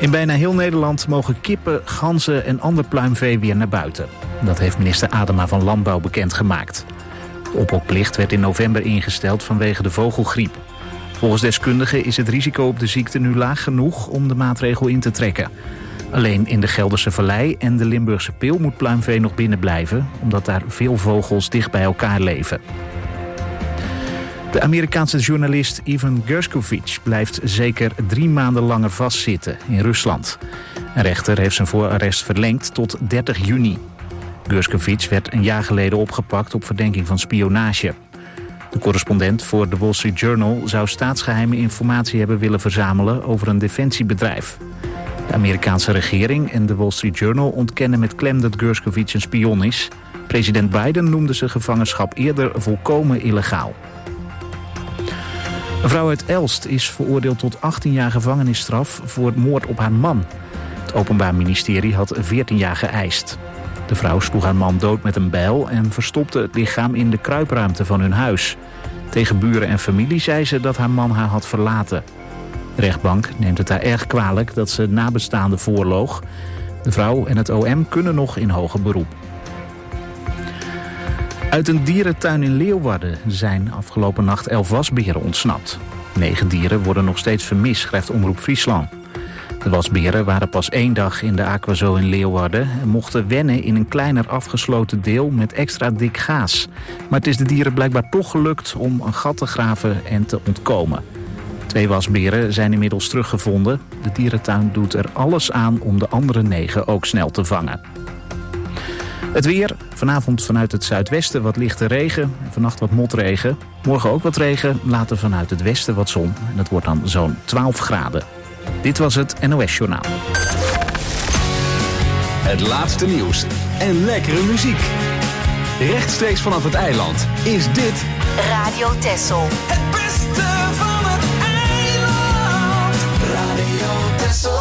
In bijna heel Nederland mogen kippen, ganzen en ander pluimvee weer naar buiten. Dat heeft minister Adema van Landbouw bekendgemaakt. De ophokplicht werd in november ingesteld vanwege de vogelgriep. Volgens deskundigen is het risico op de ziekte nu laag genoeg om de maatregel in te trekken. Alleen in de Gelderse Vallei en de Limburgse Peel moet pluimvee nog binnen blijven, omdat daar veel vogels dicht bij elkaar leven. De Amerikaanse journalist Evan Gershkovich blijft zeker 3 maanden langer vastzitten in Rusland. Een rechter heeft zijn voorarrest verlengd tot 30 juni. Gershkovich werd een jaar geleden opgepakt op verdenking van spionage. De correspondent voor The Wall Street Journal zou staatsgeheime informatie hebben willen verzamelen over een defensiebedrijf. De Amerikaanse regering en The Wall Street Journal ontkennen met klem dat Gershkovich een spion is. President Biden noemde zijn gevangenschap eerder volkomen illegaal. Een vrouw uit Elst is veroordeeld tot 18 jaar gevangenisstraf voor moord op haar man. Het Openbaar Ministerie had 14 jaar geëist. De vrouw sloeg haar man dood met een bijl en verstopte het lichaam in de kruipruimte van hun huis. Tegen buren en familie zei ze dat haar man haar had verlaten. De rechtbank neemt het haar erg kwalijk dat ze nabestaanden voorloog. De vrouw en het OM kunnen nog in hoger beroep. Uit een dierentuin in Leeuwarden zijn afgelopen nacht 11 wasberen ontsnapt. 9 dieren worden nog steeds vermist, schrijft Omroep Friesland. De wasberen waren pas 1 dag in de Aquazoo in Leeuwarden en mochten wennen in een kleiner afgesloten deel met extra dik gaas. Maar het is de dieren blijkbaar toch gelukt om een gat te graven en te ontkomen. 2 wasberen zijn inmiddels teruggevonden. De dierentuin doet er alles aan om de andere 9 ook snel te vangen. Het weer, vanavond vanuit het zuidwesten wat lichte regen en vannacht wat motregen. Morgen ook wat regen, later vanuit het westen wat zon. En dat wordt dan zo'n 12 graden. Dit was het NOS Journaal. Het laatste nieuws en lekkere muziek. Rechtstreeks vanaf het eiland is dit Radio Texel. Het beste van het eiland. Radio Texel.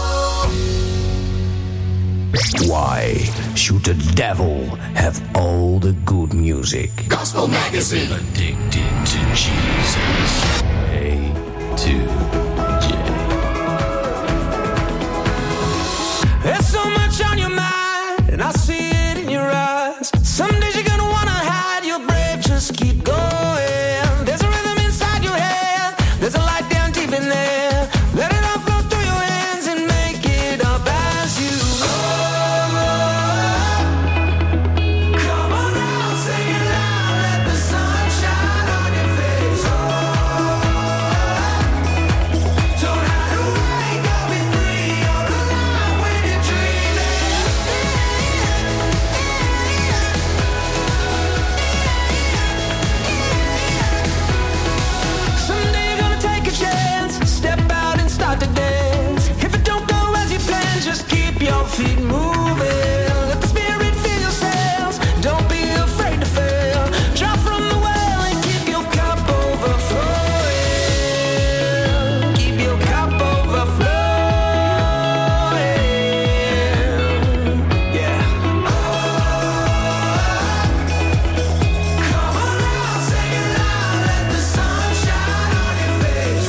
Why should the devil have all the good music? Gospel Magazine. Addicted to Jesus. A to J. There's so much on your mind, and I see it in your eyes. Some days you're gonna wanna hide your brave, just keep going. There's a rhythm inside your head, there's a light down deep in there. Let it all flow through your hands and make it up as you go. Come on now, sing it loud, let the sun shine on your face. Don't hide away, go be free, you're alive when you're dreaming. Someday you're gonna take a chance, step out and start to dance. If it don't go as you plan, just keep your feet moving. Let the spirit fill your sails, don't be afraid to fail. Draw from the well and keep your cup overflowing. Keep your cup overflowing. Yeah. Come on now, sing it loud, let the sun shine on your face.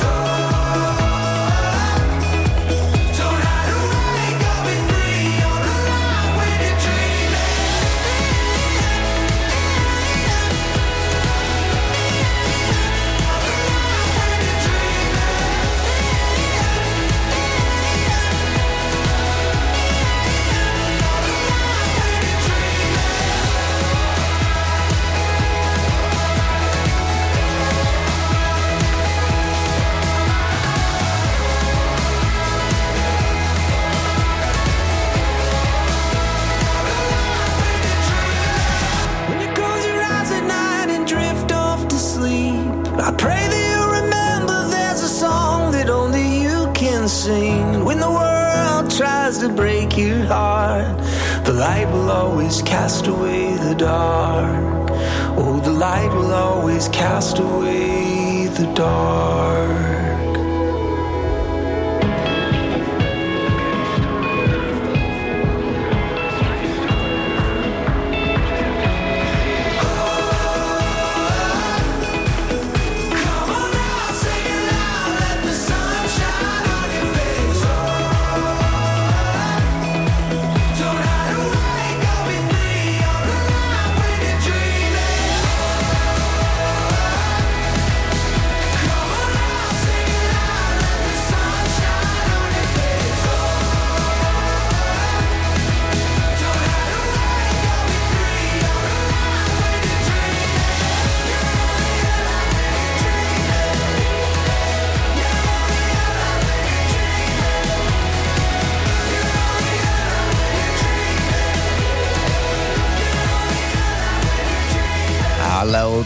Don't hide away, go be free, you're alive when you're dreaming. When you close your eyes at night and drift off to sleep, I pray that you remember there's a song that only you can sing. When the world tries to break your heart, the light will always cast away the dark. Oh, the light will always cast away the dark. Come on now, sing it loud, let the sun shine on your face.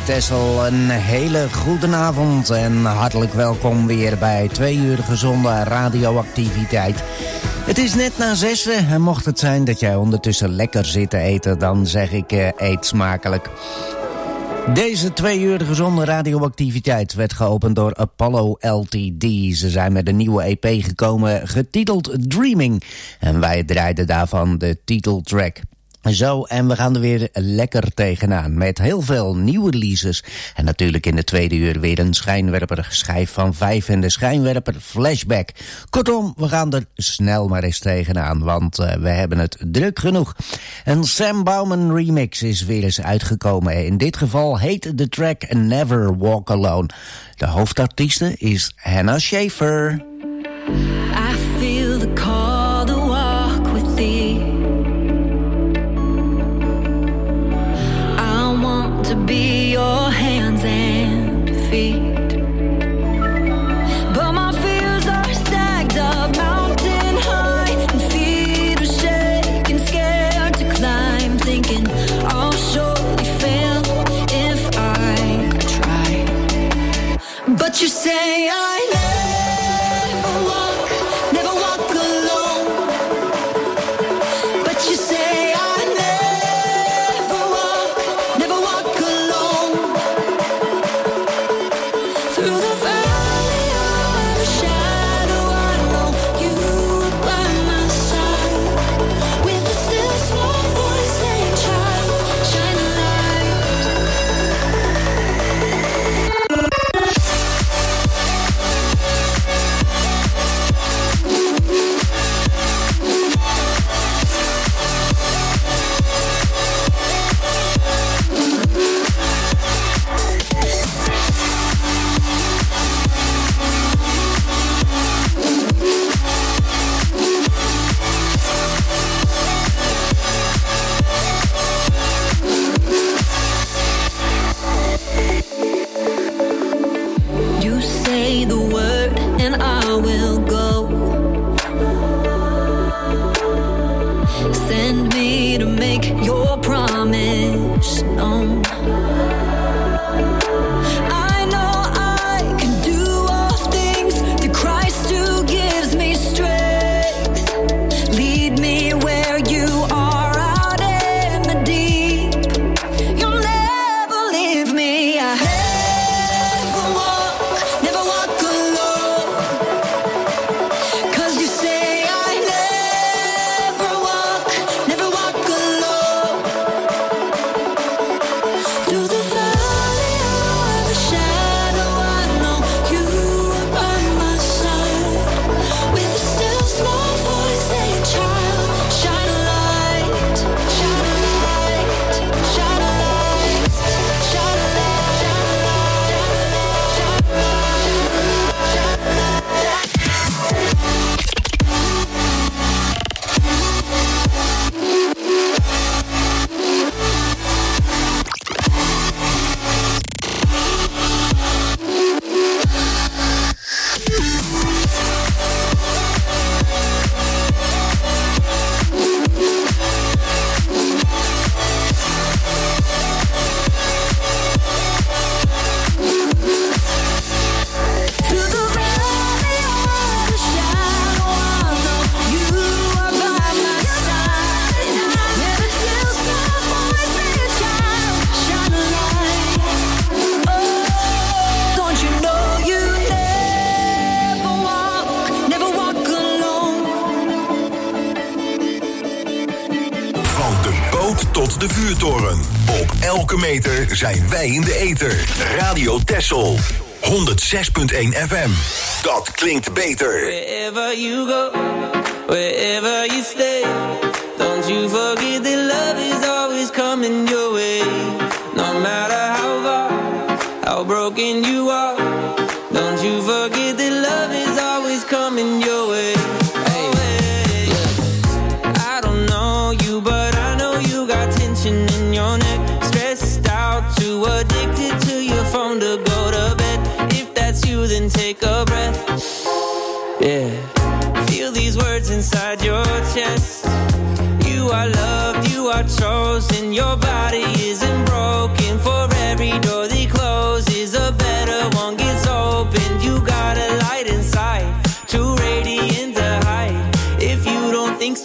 Texel, een hele goede avond en hartelijk welkom weer bij 2 uur gezonde radioactiviteit. Het is net na 6 en mocht het zijn dat jij ondertussen lekker zit te eten, dan zeg ik eet smakelijk. Deze 2 uur gezonde radioactiviteit werd geopend door Apollo LTD. Ze zijn met een nieuwe EP gekomen, getiteld Dreaming. En wij draaiden daarvan de titeltrack. Zo, en we gaan er weer lekker tegenaan met heel veel nieuwe releases. En natuurlijk in de tweede uur weer een schijnwerper, schijf van 5 en de schijnwerper Flashback. Kortom, we gaan er snel maar eens tegenaan, want we hebben het druk genoeg. Een Sam Bauman remix is weer eens uitgekomen. In dit geval heet de track Never Walk Alone. De hoofdartieste is Hannah Schaefer. I feel the call to walk with thee. To be your hands and feet. But my fears are stacked up mountain high, and feet are shaking, scared to climb, thinking I'll surely fail if I try. But you say I never walk alone. But you say I never walk alone. Through the valley of the shadow, I know you are by my side. With a still small voice saying, child, shine a light. You say the word and I will go. Send me to make your promise known. I know I can do all things through Christ who gives me strength. Lead me where you are out in the deep. You'll never leave me. I never walk alone. 'Cause you say I never walk alone. Through the valley of the shadow, I know you are by my side. With a still small voice saying, child, shine a light, shine a light, shine a light, shine a light, shine a light, shine a Through the valley of the shadow, I know you are by my side. With a still small voice saying, child, shine a light. Oh, don't you know you never walk alone. Van de boot tot de vuurtoren. Op elke meter zijn wij in de ether. Radio Texel. 106.1 FM. Dat klinkt beter. Wherever you go, wherever you stay, don't you forget that love is always coming your way. No matter how far, how broken you are, don't you forget that love is always coming your way. Hey, yeah. I don't know you, but I know you got tension in your neck. Stressed out, too addicted to your phone to go to bed. If that's you, then take a breath. Yeah, feel these words inside your chest. You are loved, you are chosen. Your body isn't broken. For every door that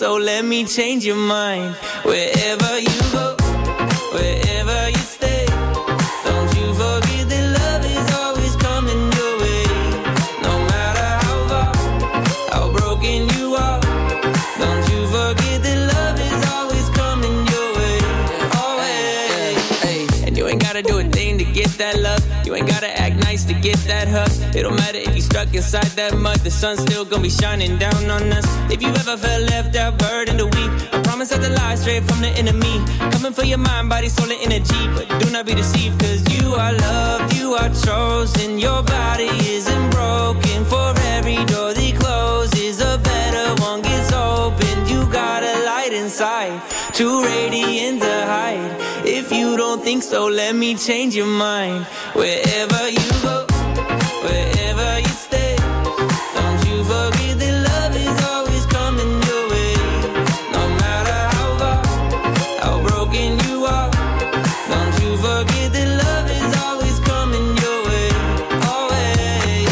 so let me change your mind. Wherever you go, wherever you stay, don't you forget that love is always coming your way. No matter how far, how broken you are, don't you forget that love is always coming your way. Always. And you ain't gotta do a thing to get that love. You ain't gotta act nice to get that hug. It don't matter if you stuck inside that mud. The sun's still gonna be shining down on us. If you ever felt left out, burdened or weak, I promise that the lie straight from the enemy. Coming for your mind, body, soul, and energy. But do not be deceived, cause you are loved, you are chosen. Your body isn't broken. For every door that closes, a better one gets open. You got a light inside, too radiant to hide. If you don't think so, let me change your mind. Wherever you go, wherever you stay, don't you forget that love is always coming your way. No matter how far, how broken you are, don't you forget that love is always coming your way. Always.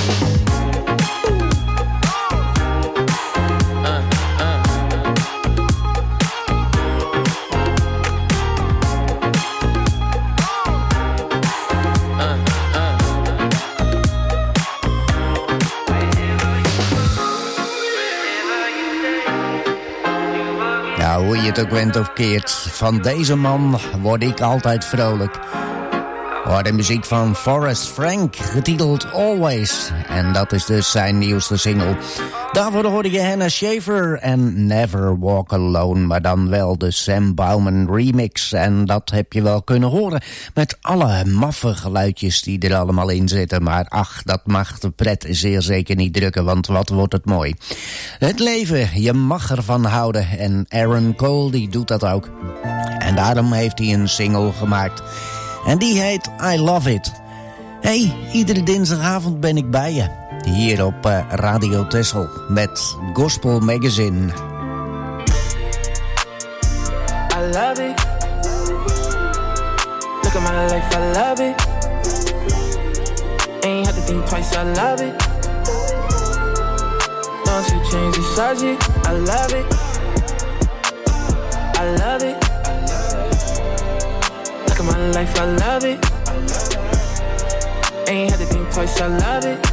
Ja, hoe je het ook went of keert, van deze man word ik altijd vrolijk. Hoor de muziek van Forrest Frank, getiteld Always. En dat is dus zijn nieuwste single. Daarvoor hoorde je Hannah Shaver en Never Walk Alone. Maar dan wel de Sam Bauman remix. En dat heb je wel kunnen horen met alle maffe geluidjes die er allemaal in zitten. Maar ach, dat mag de pret zeer zeker niet drukken, want wat wordt het mooi. Het leven, je mag ervan houden. En Aaron Cole, die doet dat ook. En daarom heeft hij een single gemaakt. En die heet I Love It. Hey, iedere dinsdagavond ben ik bij je. Hier op Radio Texel met Gospel Magazine. I love it. Look at my life, I love it. Ain't had to think twice, I love it. Don't you change the subject, I love it. I love it. Look at my life, I love it. Ain't had to think twice, I love it.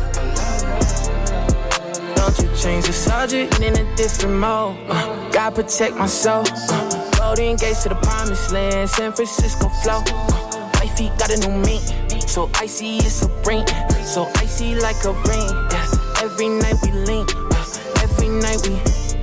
Don't you change the subject, in a different mode. God protect my soul. Golden gates to the promised land, San Francisco flow. Wifey got a new mink, so icy it's a ring, so icy like a ring. Yeah. Every night we link, every night we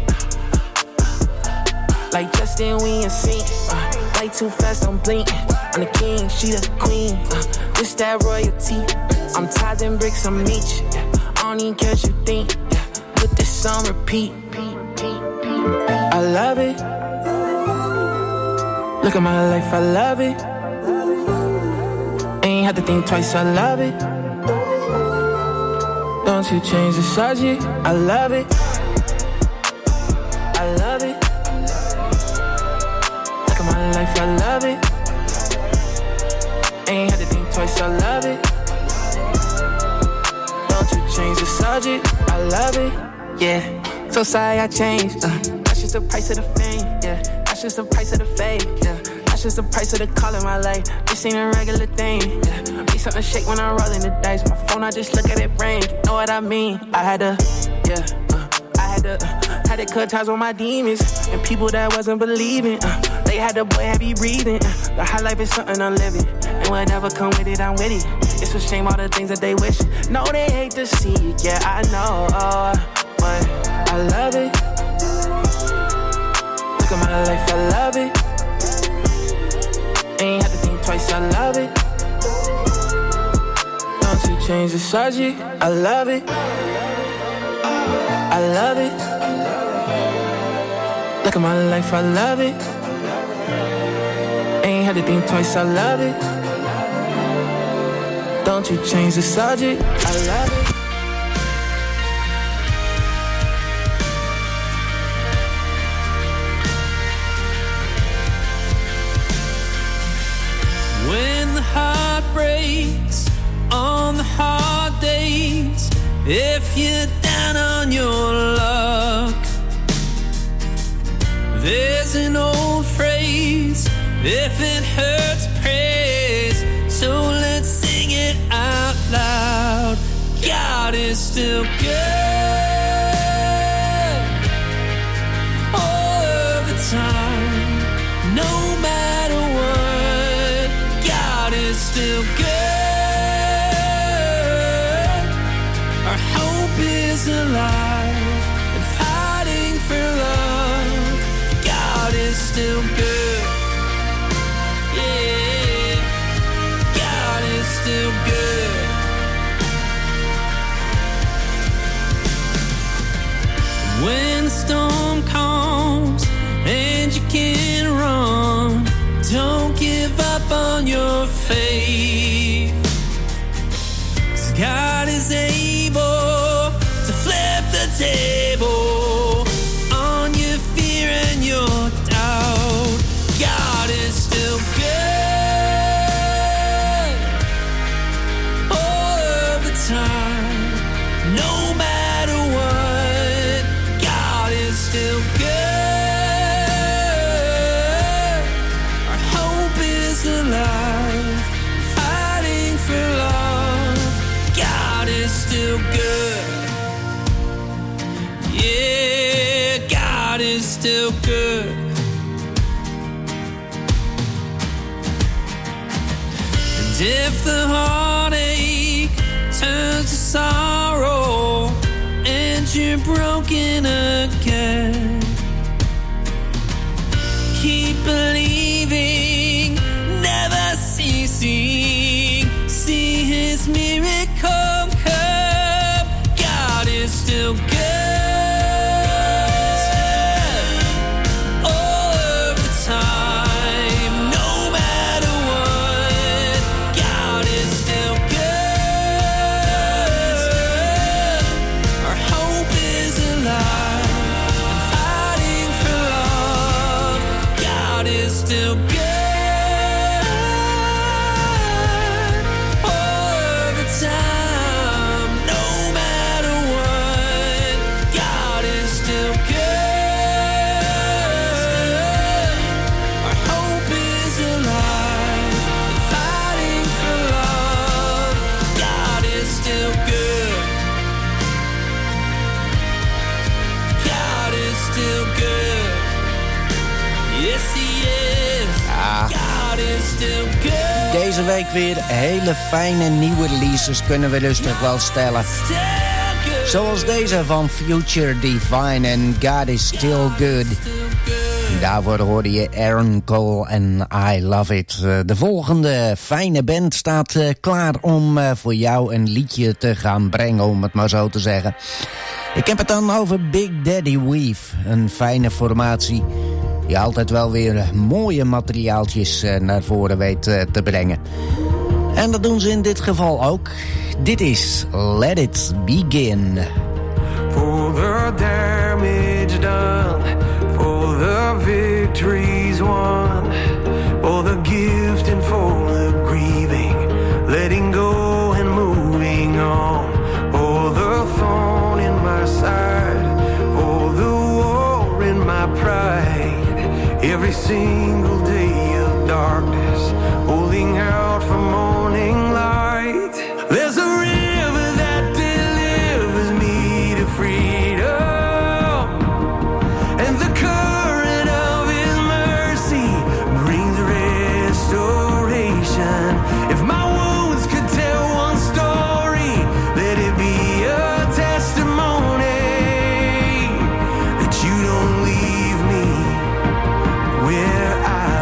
like Justin, we in sync. Light too fast, I'm blink. I'm the king, she the queen. This that royalty. I'm tied in bricks, I'm Meech. I don't even care what you think. Put this on repeat. I love it. Look at my life, I love it. Ain't had to think twice, I love it. Don't you change the subject, I love it. I love it. Look at my life, I love it. Ain't had to think twice, I love it. Don't you change the subject, I love it. Yeah, so sorry I changed. That's just the price of the fame. Yeah, that's just the price of the fame. Yeah, that's just the price of the call in my life. This ain't a regular thing. Yeah, be something to shake when I'm rolling the dice. My phone, I just look at it ring. Know what I mean? I had to, yeah, had to cut ties with my demons and people that wasn't believing. They had the boy heavy breathing. The high life is something I'm living, and whatever come with it, I'm with it. It's a shame all the things that they wish. No, they hate to see it. Yeah, I know, but I love it. Look at my life, I love it. Ain't had to think twice, I love it. Don't you change the subject, I love it. I love it. Look at my life, I love it. Ain't had to think twice, I love it. Don't you change the subject, I love it. When the heart breaks on the hard days, if you're down on your luck, If it hurts, praise. So let's sing it out loud. God is still good. All of the time, no matter what, God is still good. Our hope is alive and fighting for love. God is still good. Yeah, God is still good. When the storm comes and you can't run, don't give up on your faith. 'Cause God is able to flip the table on your fear and your doubt. God is still good all of the time, no matter what. God is still good. Our hope is alive, fighting for love. God is still good. Yeah, God is still good. And if the heartache turns to sorrow and you're broken again, keep believing, never ceasing. See His miracle come. God is still good. All of the time, no matter what, God is still good. Our hope is alive, fighting for love. God is still good. All of the time, no matter what, God is still good. Our hope is alive, fighting for love. God is still good. God is still good. Yes, He is. God is still good. Deze week weer hele fijne nieuwe releases, kunnen we rustig wel stellen. Still good. Zoals deze van Future Divine en God is Still Good. Daarvoor hoorde je Aaron Cole en I Love It. De volgende fijne band staat klaar om voor jou een liedje te gaan brengen, om het maar zo te zeggen. Ik heb het dan over Big Daddy Weave. Een fijne formatie die altijd wel weer mooie materiaaltjes naar voren weet te brengen. En dat doen ze in dit geval ook. Dit is Let It Begin. For the damage done, for the victories won, for the gift and for the grieving, letting go and moving on, for the thorn in my side, for the war in my pride, every single day of darkness, holding out for morning light. There's a river that delivers me to freedom, and the current of His mercy brings restoration. If my wounds could tell one story, let it be a testimony that you don't leave me where I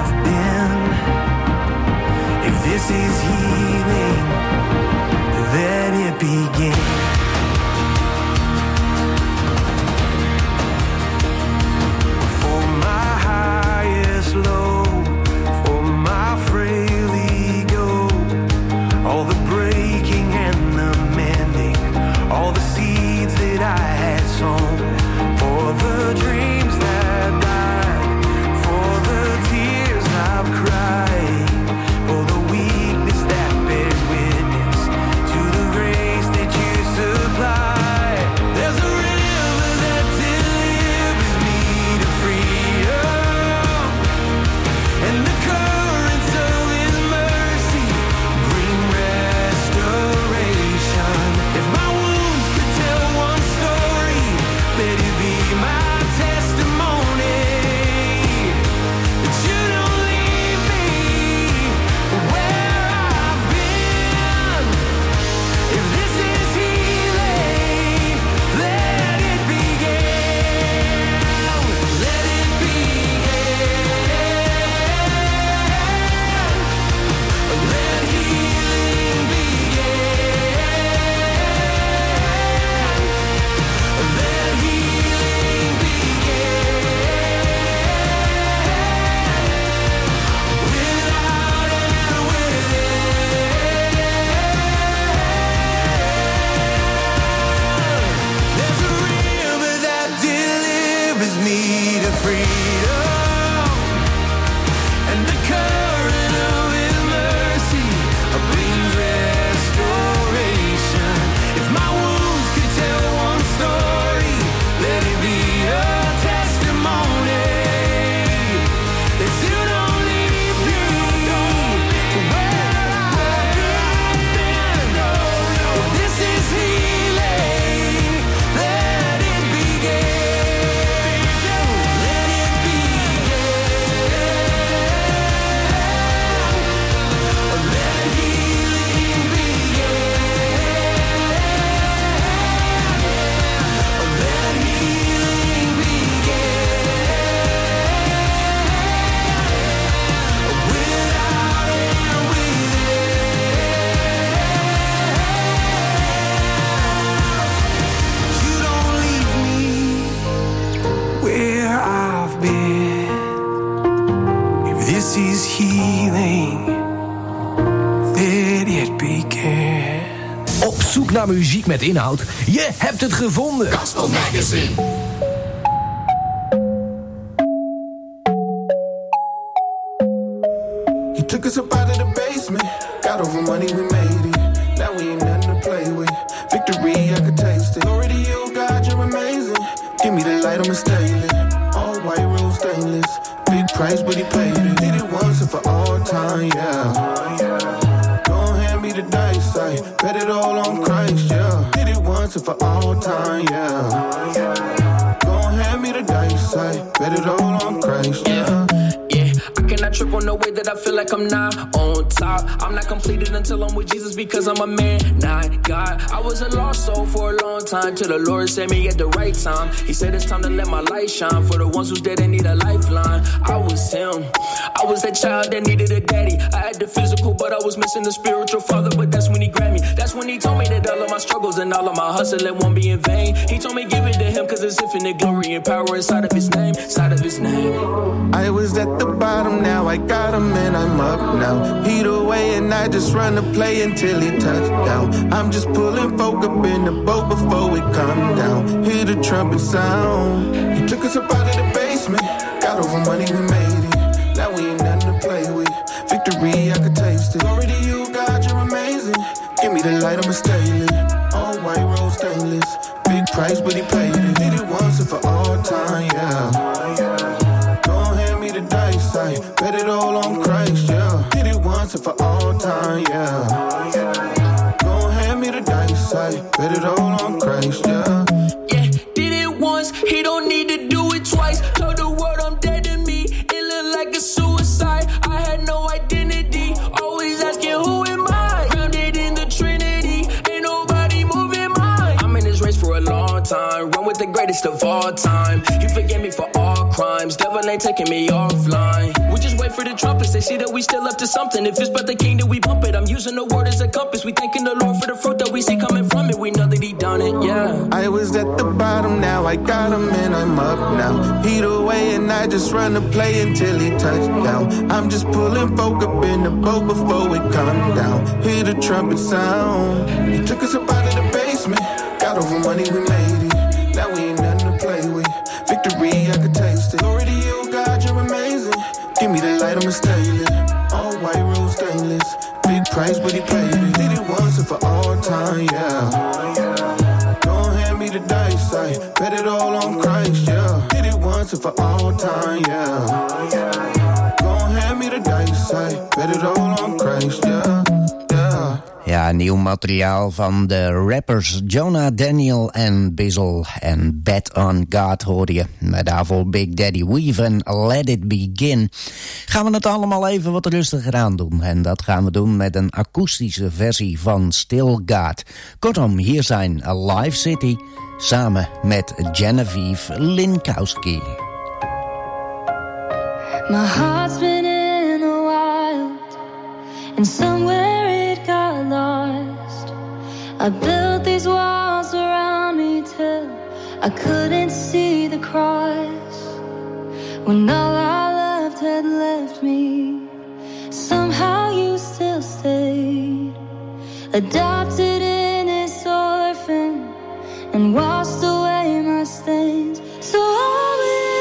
brings me to freedom, and the current of His mercy brings restoration. If my wounds could tell one story, let it be a testimony that you don't leave me where I've been. Well, this is healing. Let it begin. Let it begin. Let healing begin. Let healing begin. Without and within. You don't leave me where I've been. If this is healing, let it begin. Op zoek naar muziek met inhoud? Je hebt het gevonden. Gospel Magazine. He took us up out of the basement. Got over money, we made it. Now we ain't nothing to play with. Victory, I could taste it. Glory to you, God, you're amazing. Give me the light, I'ma stay lit. All white rose stainless. Big price, but he paid it. Did it once and for all time, yeah. Don't hand me the dice, I bet it all on Christ, yeah. Did it once and for all time, yeah. Don't hand me the dice, I bet it all on Christ, yeah. Yeah, I cannot trip on the way that I feel like I'm not on top. I'm not completed until I'm with Jesus because I'm a man, not God. I was a lost soul for a long time till the Lord sent me at the right time. He said it's time to let my light shine for the ones who's dead and need a lifeline. I was him. I was that child that needed a daddy. I had the physical, but I was missing the spiritual father. But that's when he grabbed me. That's when he told me that all of my struggles and all of my hustle, it won't be in vain. He told me give it to him cause it's infinite glory and power inside of his name, inside of his name. I was at the bottom, now I got him and I'm up now. Heat away and I just run the play until he touched down. I'm just pulling folk up in the boat before we come down. Hear the trumpet sound. He took us up out of the basement. Got over money, we made it. Now we ain't nothing to play with. Victory, I could taste it. Glory to you, God, you're amazing. Give me the light, I'ma stay lit. All white rose stainless. Big price, but he paid it. Did it once and for all time, yeah. Don't hand me the dice, I bet it all on Christ, yeah. Did it once and for all time, yeah. Don't hand me the dice, I bet it all on Christ, yeah. Yeah, did it once, he don't need to do it twice. Told the world I'm dead to me, it looked like a suicide. I had no identity, always asking who am I? Grounded in the Trinity, ain't nobody moving mine. I'm in this race for a long time, run with the greatest of all time. He forgave me for all crimes, devil ain't taking me offline. We just wait for the trumpets, they see that we still up to something. If it's but the king that we pump it, I'm using the word as a compass. We thanking the Lord for the fruit that we see coming from it. We know that he done it, yeah. I was at the bottom, now I got him and I'm up now. Heat away and I just run the play until he touched down. I'm just pulling folk up in the boat before we come down. Hear the trumpet sound. He took us up out of the basement. Got over money, we made it. Now we ain't nothing to play with. Victory, I could taste it. Glory to you, God, you're amazing. Give me the light, I'ma stay lit. All white rose stainless. Big price, but he paid it. Did it once and for all time, yeah. Don't hand me the dice, I bet it all on Christ, yeah. Did it once and for all time, yeah. Don't hand me the dice, I bet it all on Christ, yeah. Ja, nieuw materiaal van de rappers Jonah, Daniel en Bizzle. En Bet on God hoorde je. Maar daarvoor Big Daddy Weave en Let It Begin. Gaan we het allemaal even wat rustiger aan doen. En dat gaan we doen met een akoestische versie van Still God. Kortom, hier zijn Live City samen met Genevieve Linkowski. My heart's been in the wild, and somewhere it got lost. I built these walls around me till I couldn't see the cross. When all I loved had left me, somehow you still stayed. Adopted in this orphan and washed away my stains. So I will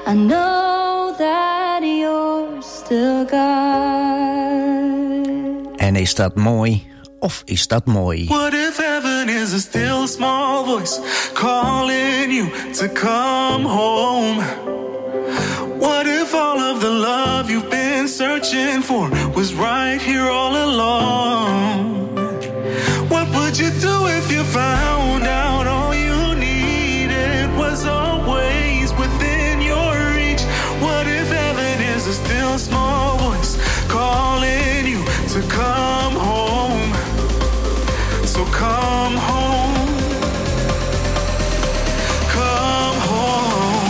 I know that you're still God. En is dat mooi? Of is dat mooi? What if heaven is a still small voice calling you to come home? What if all of the love you've been searching for was right here all along? What would you do if you found out all you needed was always within your reach? What if heaven is a still small voice calling you to come home? So come home, come home.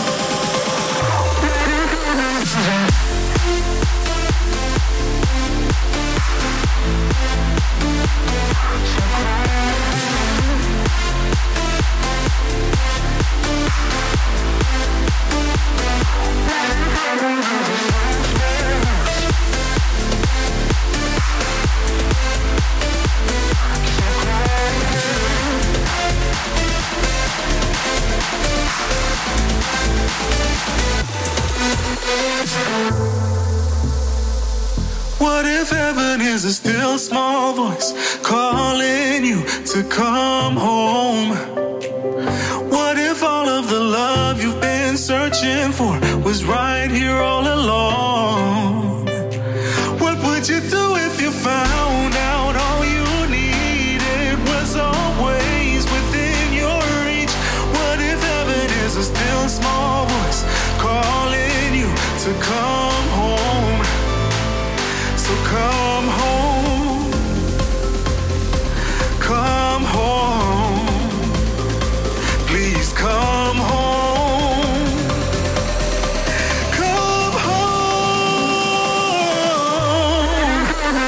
What if heaven is a still small voice calling you to come home? What if all of the love you've been searching for was right here all along? What would you do if you found out all you needed was always within your reach? What if heaven is a still small voice calling you to come home? So come home, come home, please come home, come home.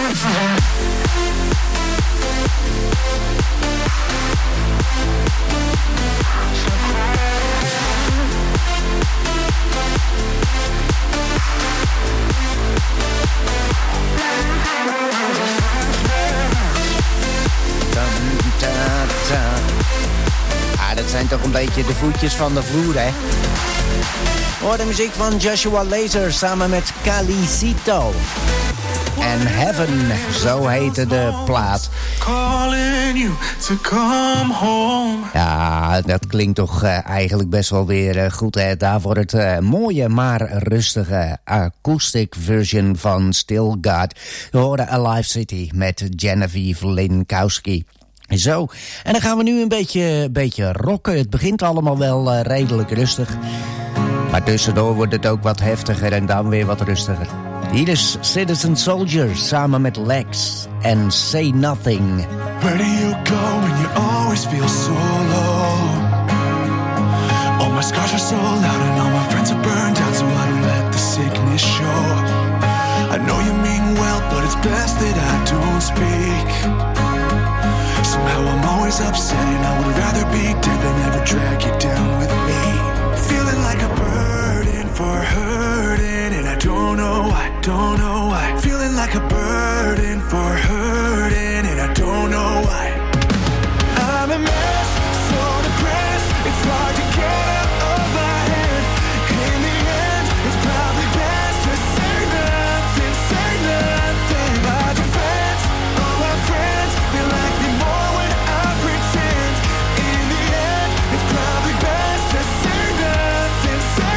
Ah, dat zijn toch een beetje de voetjes van de vloer, hè? Hoor de muziek van Joshua Laser samen met Calicito. En Heaven, zo heette de plaat. Calling you to come home. Ja, dat klinkt toch eigenlijk best wel weer goed, hè? Daarvoor het mooie, maar rustige acoustic version van Still God. We horen Alive City met Genevieve Linkowski. Zo, en dan gaan we nu een beetje rocken. Het begint allemaal wel redelijk rustig. Maar tussendoor wordt het ook wat heftiger en dan weer wat rustiger. Hier is Citizen Soldier samen met Lex en Say Nothing. Where do you go when you always feel so low? All my scars are so loud and all my friends are burned out, so I don't let the sickness show. I know you mean well, but it's best that I don't speak. Somehow I'm always upset and I would rather be dead than ever drag you down with me. Feeling like a burden for hurting and I don't know why. Feeling like a burden for hurting and I don't know why. I'm a mess, so depressed, it's hard to get out of my head. In the end, it's probably best to say nothing. My defense, all my friends, they like me more when I pretend. In the end, it's probably best to say nothing.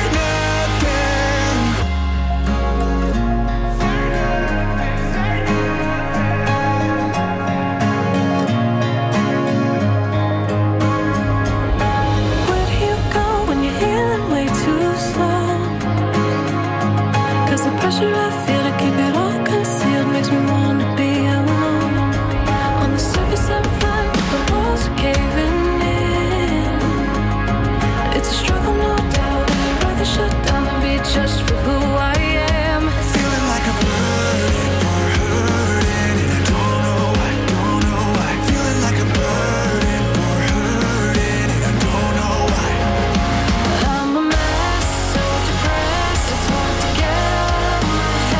Where do you go when you're healing way too slow? 'Cause the pressure I feel to keep it all concealed makes me wanna be alone. On the surface I'm fine, but the walls are caving in. It's a struggle, no doubt, and I'd rather shut down than be judged for who I am. Feeling like a burden for hurting, and I don't know why. Feeling like a burden for hurting, and I don't know why. I'm a mess, so depressed, it's hard to get out of my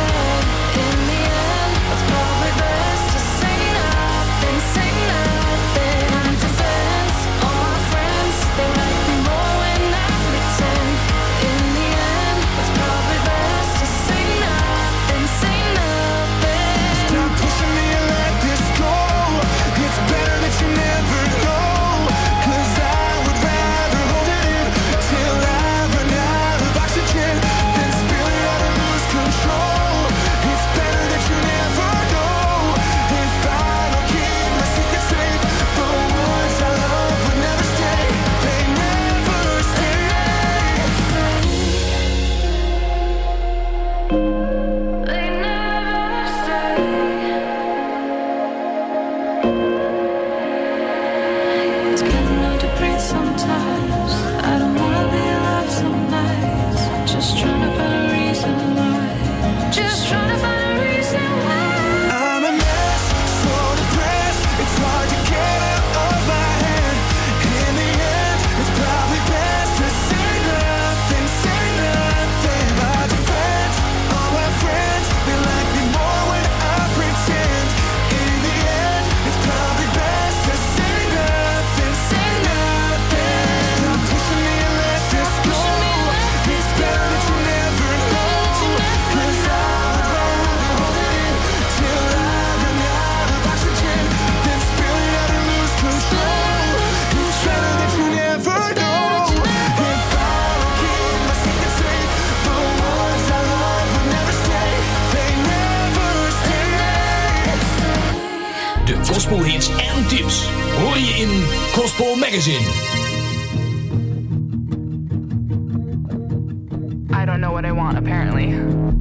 gospelhits en tips hoor je in Gospel Magazine. I don't know what I want, apparently.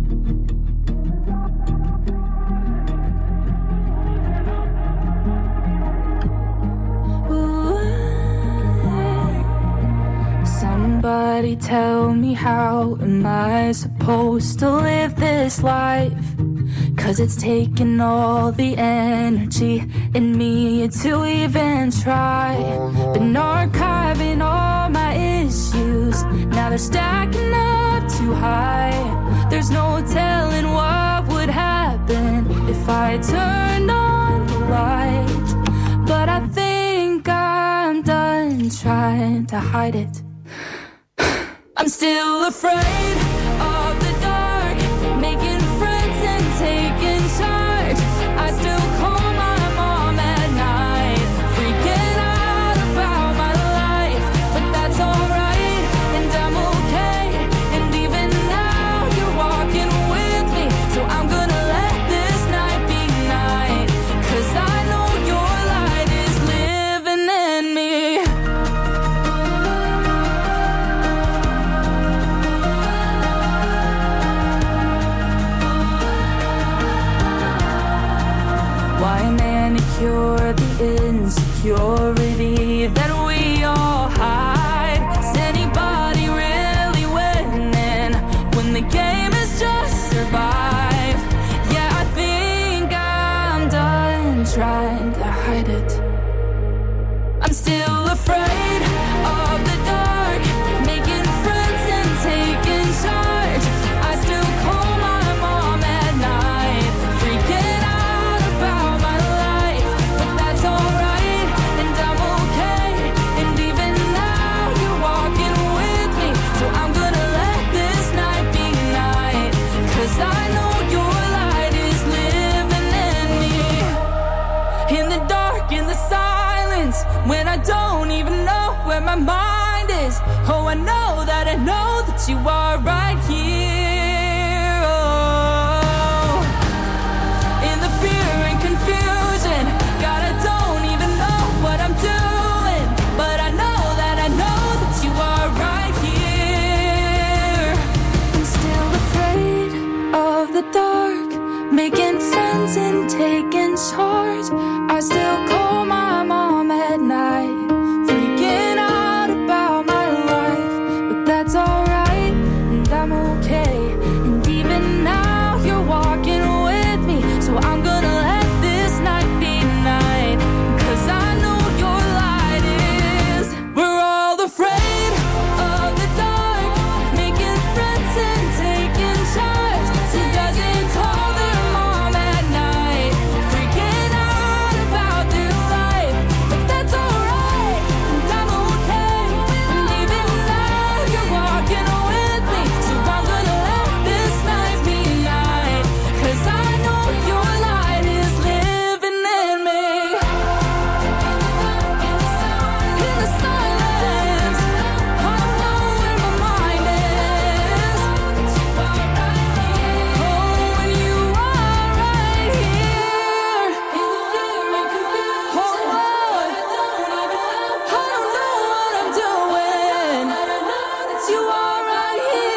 Somebody tell me, how am I supposed to live this life? 'Cause it's taken all the energy in me to even try. Been archiving all my issues, now they're stacking up too high. There's no telling what would happen if I turned on the light. But I think I'm done trying to hide it. I'm still afraid of the dark, making friends and taking charge. I still call my mom at night, freaking out about my life. But that's alright, and I'm okay. And even now you're walking with me, so I'm gonna let this night be night. 'Cause I know your light is living in me. Why manicure the insecurity that we all hide? Is anybody really winning when the game is just survive? Yeah, I think I'm done trying to hide it. I'm still afraid of the dark, making friends and taking charge. I still call my mom at night, freaking out about my life. But that's alright, and I'm okay. And even now you're walking with me, so I'm gonna let this night be night. 'Cause I know your light is living in me. In the dark, in the silence, when I don't even know where my mind is. Oh, I know that you are right here. Oh, in the fear and confusion, God, I don't even know what I'm doing, but I know that you are right here. I'm still afraid of the dark, making friends and taking charge. I still call my mom at night, freaking out about my life. But that's alright, and I'm okay. And even now you're walking with me, so I'm gonna let this night be night. 'Cause I know your light is. We're all afraid of the dark, making friends and taking charge. So doesn't call their mom at night, freaking out about their life. But that's alright, and I'm okay. And even now you're walking with me, so I'm gonna let this night be night. 'Cause I know your light is living in me. In the silence, I don't know where my mind is. Oh, when you are right here. Oh, Lord, I don't know what I'm doing. You are right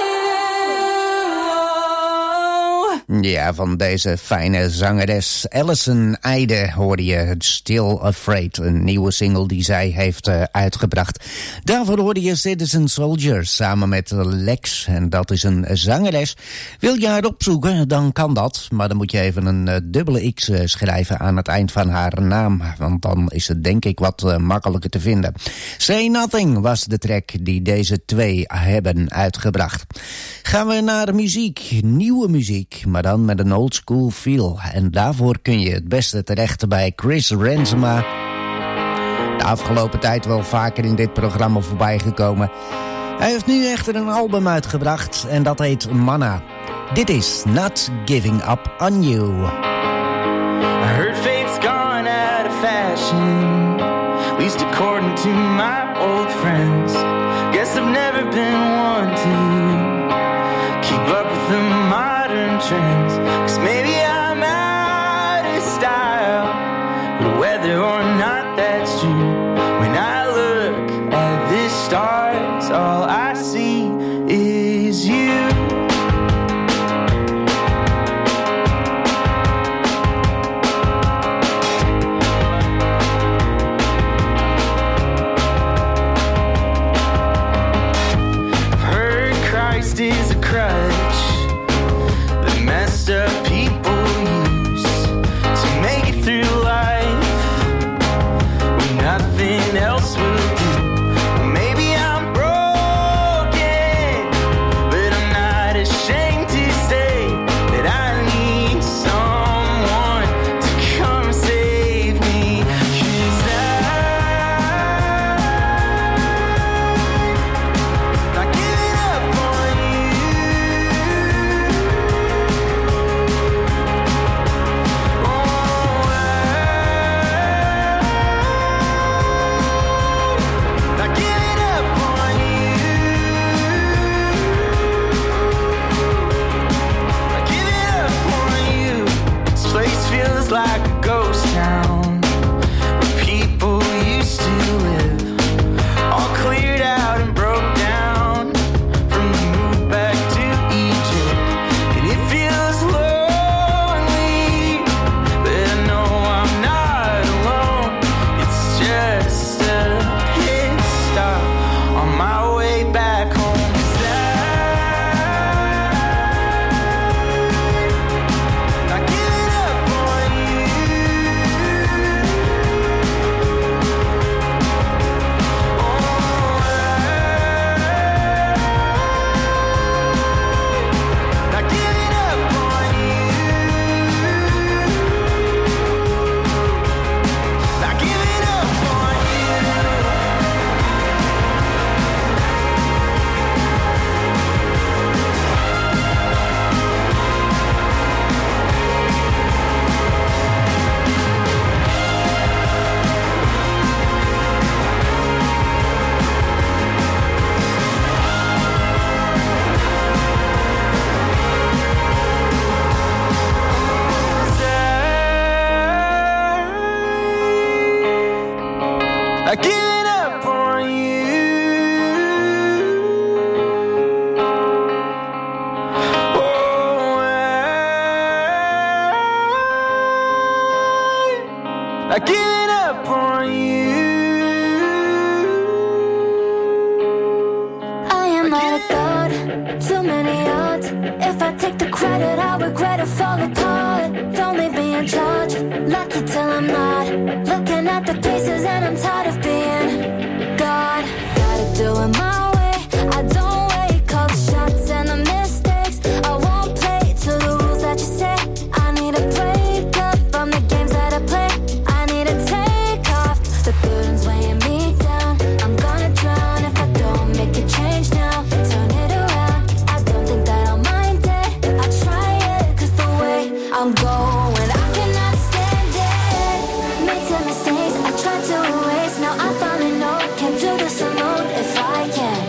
here. Oh. Ja, van deze fijne zangeres Alison Eide hoorde je Still Afraid, een nieuwe single die zij heeft uitgebracht. Daarvoor hoorde je Citizen Soldier samen met Lex, en dat is een zangeres. Wil je haar opzoeken, dan kan dat, maar dan moet je even een dubbele X schrijven aan het eind van haar naam, want dan is het denk ik wat makkelijker te vinden. Say Nothing was de track die deze twee hebben uitgebracht. Gaan we naar muziek, nieuwe muziek, maar dan met een old school feel. En daarvoor kun je het beste terecht bij Chris Renzema. De afgelopen tijd wel vaker in dit programma voorbij gekomen. Hij heeft nu echter een album uitgebracht en dat heet Manna. Dit is Not Giving Up On You. I heard fate's gone out of fashion, at least according to my old friends. Guess I've never been one to keep up with the modern trends. 'Cause maybe I'm out of style, but past is a crutch that messed up people use to make it through life when nothing else will do. Maybe I'm broken, but I'm not ashamed to say that I need someone to come save me. 'Cause I'm not giving up on you. Oh, not giving up on you. Not giving up on you. This place feels like a ghost town where people used to live, all cleared out and broke down from the move back to Egypt. And it feels lonely, but I know I'm not alone. It's just a pit stop on my way back home. 'Cause I'm not giving up on you. Not giving up on you. Not giving up on you. Not giving up on you. Oh, not giving up on you. I am not a god, too many odds. If I take the credit, I'll regret it, fall apart. Don't leave me in charge, lucky till I'm not. Looking at the pieces and I'm tired of being God. Gotta do it my way, I don't wait. Call the shots and the mistakes, I won't play to the rules that you say. I need a break up from the games that I play. I need a take off, the burden's weighing me down. I'm gonna drown if I don't make a change now. Turn it around, I don't think that I'll mind it. I try it, 'cause the way I'm going, I cannot stand it. Made some mistakes, I tried to erase. Now I finally know, can't do this alone if I can.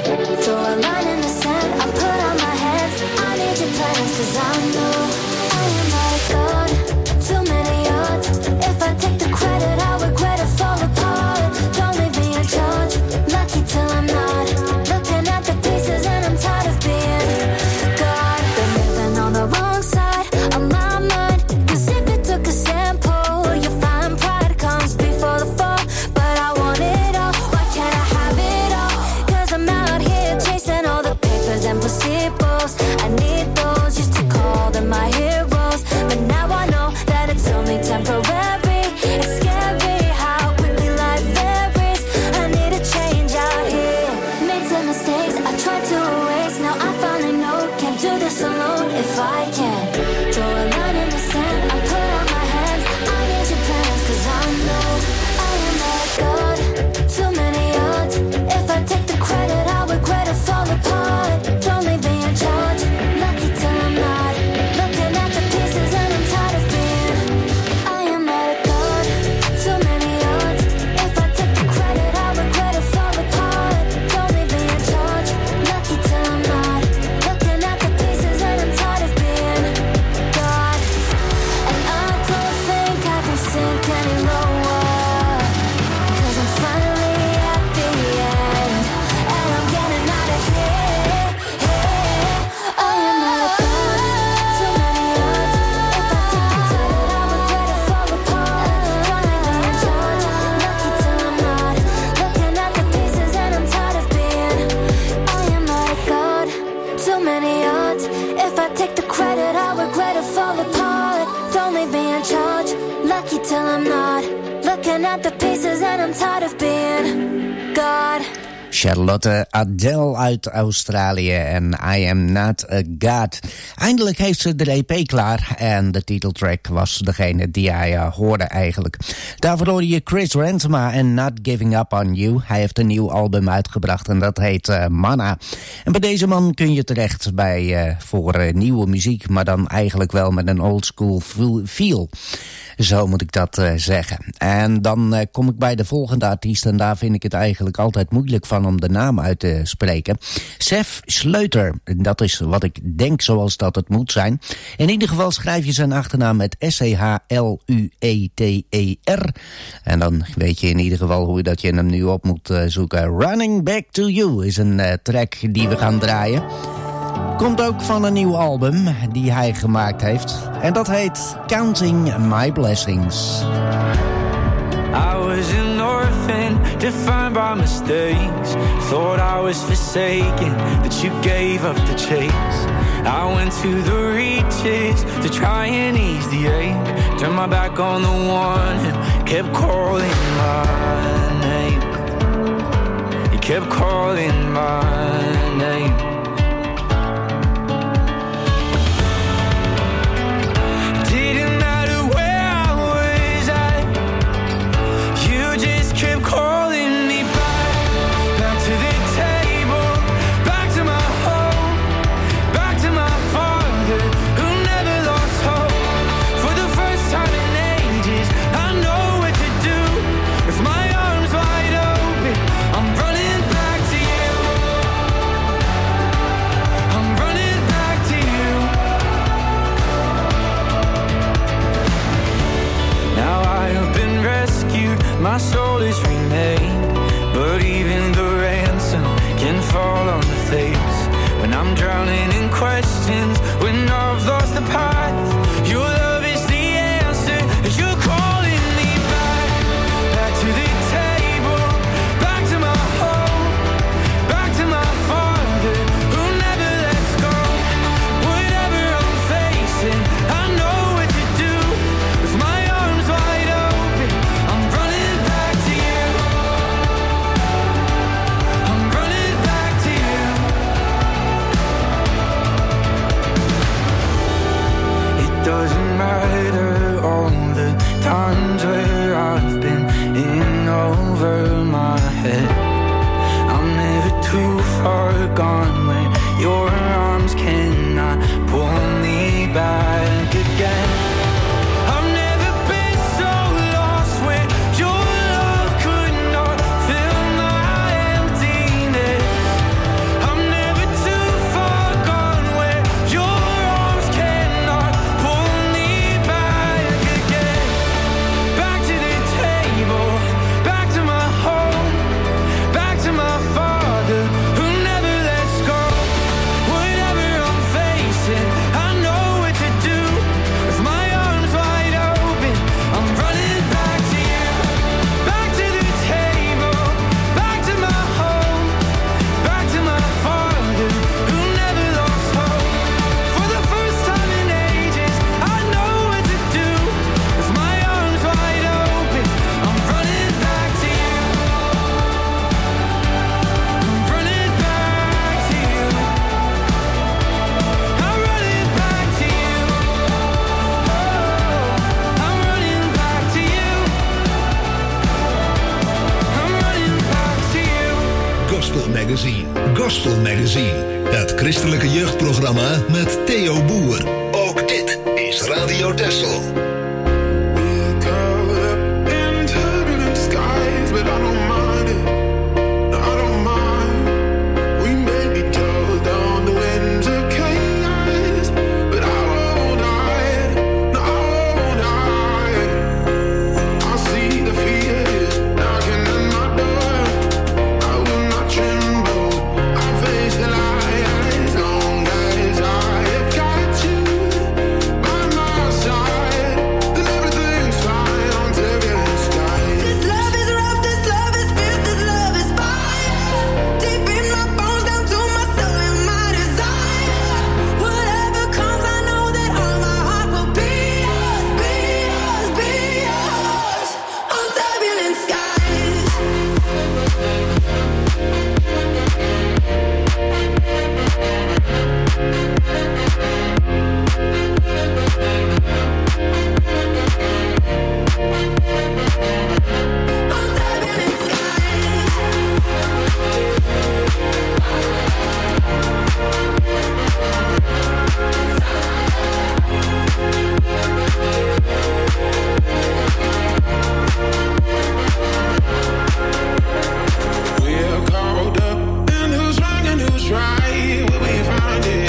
many odds. If I take the credit, I'll regret it, fall apart. Don't leave me in charge, lucky till I'm not. Looking at the pieces and I'm tired of being God. Charlotte Adele uit Australië en I Am Not a God. Eindelijk heeft ze de EP klaar en de titeltrack was degene die hij hoorde eigenlijk. Daarvoor hoorde je Chris Rentema en Not Giving Up On You. Hij heeft een nieuw album uitgebracht en dat heet Mana. En bij deze man kun je terecht voor nieuwe muziek, maar dan eigenlijk wel met een old school feel. Zo moet ik dat zeggen. En dan kom ik bij de volgende artiest en daar vind ik het eigenlijk altijd moeilijk van om de naam uit te spreken. Sef Sleuter, dat is wat ik denk zoals dat het moet zijn. In ieder geval schrijf je zijn achternaam met Schlueter. En dan weet je in ieder geval hoe dat je hem nu op moet zoeken. Running Back To You is een track die we gaan draaien. Komt ook van een nieuw album die hij gemaakt heeft. En dat heet Counting My Blessings. I was an orphan, defined by mistakes. Thought I was forsaken, that you gave up the chase. I went to the reaches to try and ease the ache. Turned my back on the one who kept calling my name. You kept calling my name. Calling me back to the table, back to my home, back to my father who never lost hope. For the first time in ages, I know what to do. With my arms wide open, I'm running back to you. I'm running back to you. Now I have been rescued, my soul is remade, but even the ransom can fall on the face. When I'm drowning in questions, when I've lost the path, your love is the answer. As you're calling me back to the table, back to my home, back to my father who never lets go. Whatever I'm facing, I know what to do. With my arms wide open, I'm running back to you. I'm running back to you. It doesn't matter all the times where I've been in over my head. I'm never too far gone where your arms cannot pull me back again. I've never been so lost where your love could not fill my emptiness. I'm never too far gone where your arms cannot pull me back again. Back to the table, back to my home, back to my father who never lets go. Whatever I'm facing, I know what to do. With my arms wide open, I'm running back to you. Back to the table, back to my home, back to my father who never lost hope. For the first time in ages, I know what to do. With my arms wide open, I'm running back to you. I'm running back to you. I'm running back to you. Oh, I'm running back to you. I'm running back to you. Gospel Magazine. Gospel Magazine. Het christelijke jeugdprogramma met Theo Boer. Ook dit is Radio Texel. In turbulent skies, but I don't mind it. No, I don't mind. We may be told down the winds of chaos, but I won't hide. No, I won't hide. I see the fears knocking at my door. I will not tremble. I face the light as long as I have got you by my side.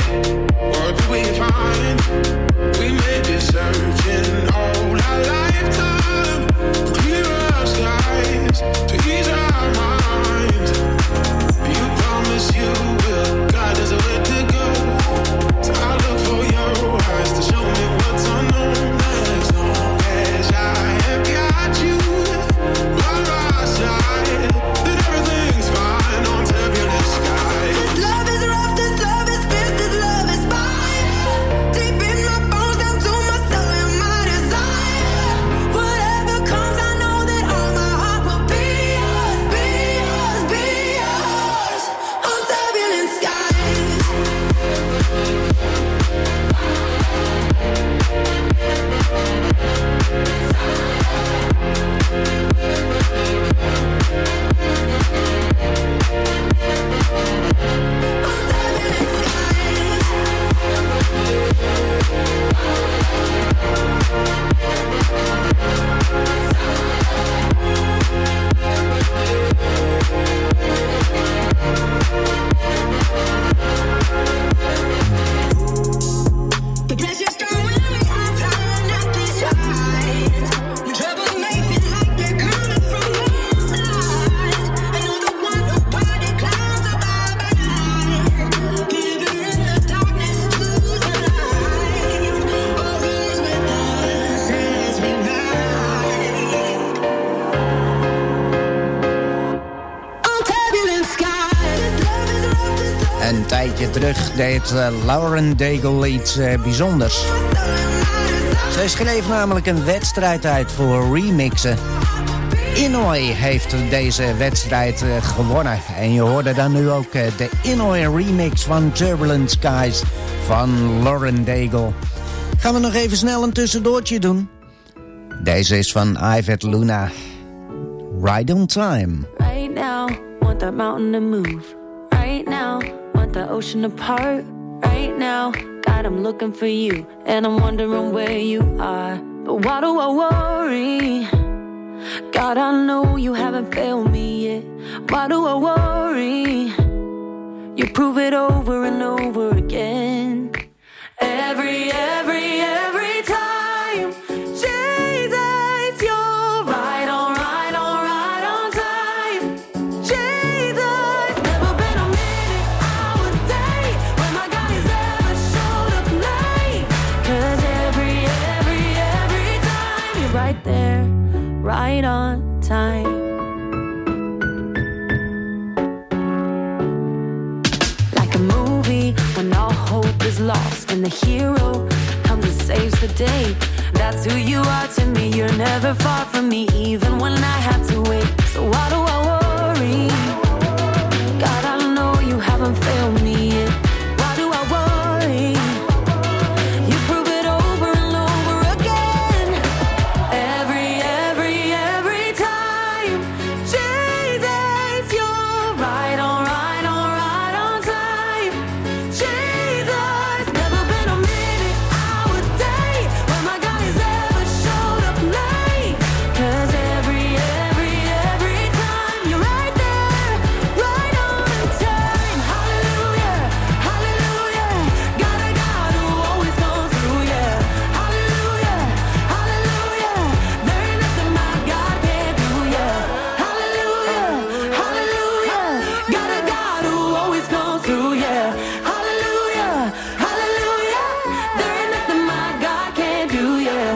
What do we find? We may be searching all our lifetime to clear our skies, to ease our minds. You promise you will guide us where to go. So I look for your eyes to show me what's unknown. As long as I have got you by my side, then everything's fine on turbulent skies. This love is rough, this love is fierce, this love is fire. Deep in my bones, down to my soul and my desire. Whatever comes, I know that all my heart will be yours, be yours, be yours. On turbulent skies. The pressure's strong when we are climbing up these heights. When trouble may feel like they're coming from all sides. I know the one who party clouds are by night. Living in the darkness to the light. Always with us as we ride. On turbulent skies. This love is rough, this love Een tijdje terug deed Lauren Daigle iets bijzonders. Zij schreef namelijk een wedstrijd uit voor remixen. Inouye heeft deze wedstrijd gewonnen. En je hoorde dan nu ook de Inouye remix van Turbulent Skies van Lauren Daigle. Gaan we nog even snel een tussendoortje doen. Deze is van Yvette Luna. Right on Time. Right now, want that mountain to move. Right now, want that ocean to part. Right now, God, I'm looking for you, and I'm wondering where you are. But why do I worry? God, I know you haven't failed me yet. Why do I worry? You prove it over and over again. Every time. Jesus, you're right on time. Jesus, never been a minute, hour, day when my God has ever showed up late. 'Cause every time you're right there, right on time. Like a movie when all hope is lost and the hero comes and saves the day. That's who you are to me. You're never far from me, even when I have to wait. So why do I worry? God, I know you haven't failed me yet. Why do I worry? You prove it over and over again. Every time. Jesus, you're right on time. Jesus, never been a minute, hour, day when my God has ever showed up late. 'Cause every time you're right there, right on time. Hallelujah, hallelujah. Got a God who always comes through, yeah. Hallelujah, hallelujah. There ain't nothing my God can't do, yeah. Hallelujah, hallelujah. Got a God who always comes through, yeah. Hallelujah, hallelujah. There ain't nothing my God can't do, yeah.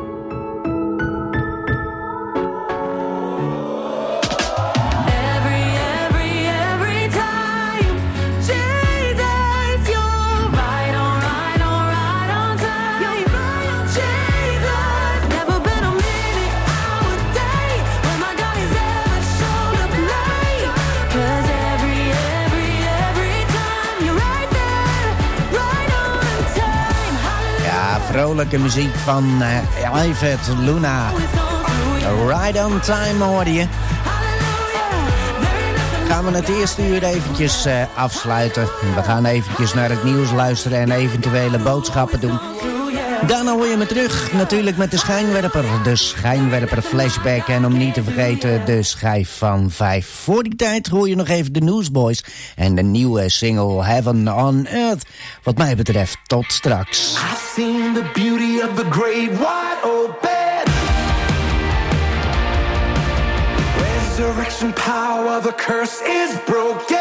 Every time. Jesus, you're right on time. Jesus, never been a minute, hour, day when my God has ever showed up late. 'Cause every time you're right there, right on time. Ja, vrolijke muziek van Yvette Luna. Right on time hoorde je. Gaan we het eerste uur eventjes afsluiten. We gaan eventjes naar het nieuws luisteren en eventuele boodschappen doen. Daarna hoor je me terug, natuurlijk met de schijnwerper. De schijnwerper flashback en om niet te vergeten de schijf van 5. Voor die tijd hoor je nog even de Newsboys en de nieuwe single Heaven on Earth. Wat mij betreft, tot straks. I've seen the beauty of the great wide open. Resurrection power, the curse is broken.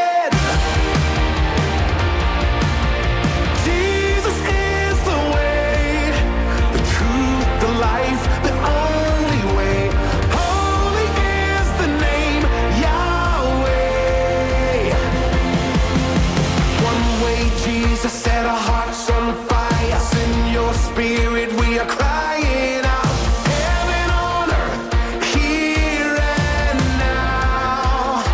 Jesus is the way, the truth, the life, the only way. Holy is the name, Yahweh. One way Jesus set our hearts on fire. Send your spirit, we are crying out. Heaven on earth, here and now.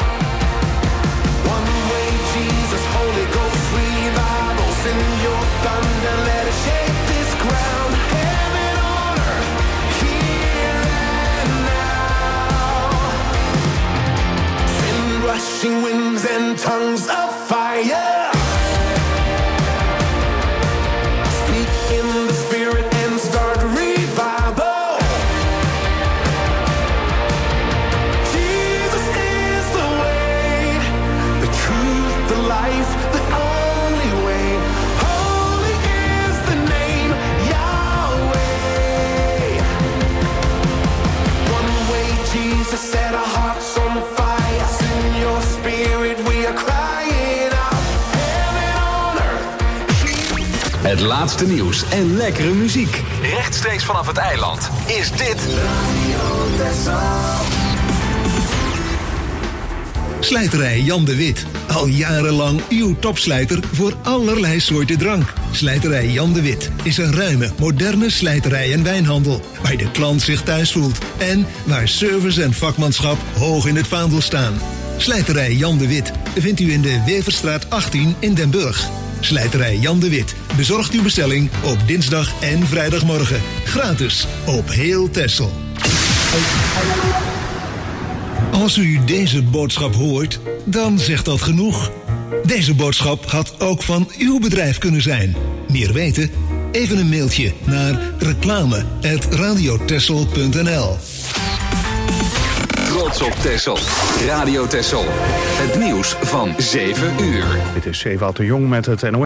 One way Jesus, Holy Ghost revival. Send your thunder, let it shake this ground. Heaven on earth, here and now. Send rushing winds and tongues of fire. Speak in the spirit and start revival. Jesus is the way, the truth, the life, the only way. Holy is the name, Yahweh. One way Jesus set our hearts on fire. Send your spirit, we are crying out. Heaven on earth. Het laatste nieuws en lekkere muziek. Rechtstreeks vanaf het eiland is dit Slijterij Jan de Wit. Al jarenlang uw topslijter voor allerlei soorten drank. Slijterij Jan de Wit is een ruime, moderne slijterij en wijnhandel. Waar de klant zich thuis voelt. En waar service en vakmanschap hoog in het vaandel staan. Slijterij Jan de Wit vindt u in de Weverstraat 18 in Den Burg. Slijterij Jan de Wit bezorgt uw bestelling op dinsdag en vrijdagmorgen. Gratis op heel Texel. Als u deze boodschap hoort, dan zegt dat genoeg. Deze boodschap had ook van uw bedrijf kunnen zijn. Meer weten? Even een mailtje naar reclame@radiotexel.nl. Trots op Texel. Radio Texel. Het nieuws van 7 uur. Dit is Ewout de Jong met het NOS.